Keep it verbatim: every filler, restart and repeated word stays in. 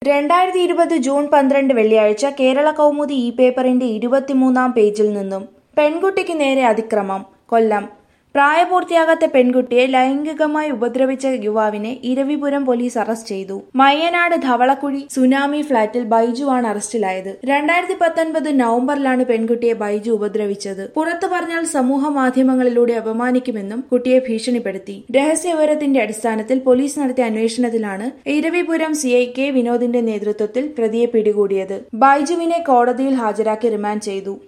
രണ്ടായിരത്തി ഇരുപത് ജൂൺ പന്ത്രണ്ട് വെള്ളിയാഴ്ച കേരള കൗമുദി ഇ പേപ്പറിന്റെ ഇരുപത്തിമൂന്നാം പേജിൽ നിന്നും പെൺകുട്ടിക്ക് നേരെ അതിക്രമം. കൊല്ലം. പ്രായപൂർത്തിയാകാത്ത പെൺകുട്ടിയെ ലൈംഗികമായി ഉപദ്രവിച്ച യുവാവിനെ ഇരവിപുരം പോലീസ് അറസ്റ്റ് ചെയ്തു. മയ്യനാട് ധവളക്കുഴി സുനാമി ഫ്ളാറ്റിൽ ബൈജുവാണ് അറസ്റ്റിലായത്. രണ്ടായിരത്തി പത്തൊൻപത് നവംബറിലാണ് പെൺകുട്ടിയെ ബൈജു ഉപദ്രവിച്ചത്. പുറത്തു പറഞ്ഞാൽ സമൂഹ മാധ്യമങ്ങളിലൂടെ അപമാനിക്കുമെന്നും കുട്ടിയെ ഭീഷണിപ്പെടുത്തി. രഹസ്യവിവരത്തിന്റെ അടിസ്ഥാനത്തിൽ പോലീസ് നടത്തിയ അന്വേഷണത്തിലാണ് ഇരവിപുരം സി ഐ കെ വിനോദിന്റെ നേതൃത്വത്തിൽ പ്രതിയെ പിടികൂടിയത്. ബൈജുവിനെ കോടതിയിൽ ഹാജരാക്കി റിമാൻഡ് ചെയ്തു.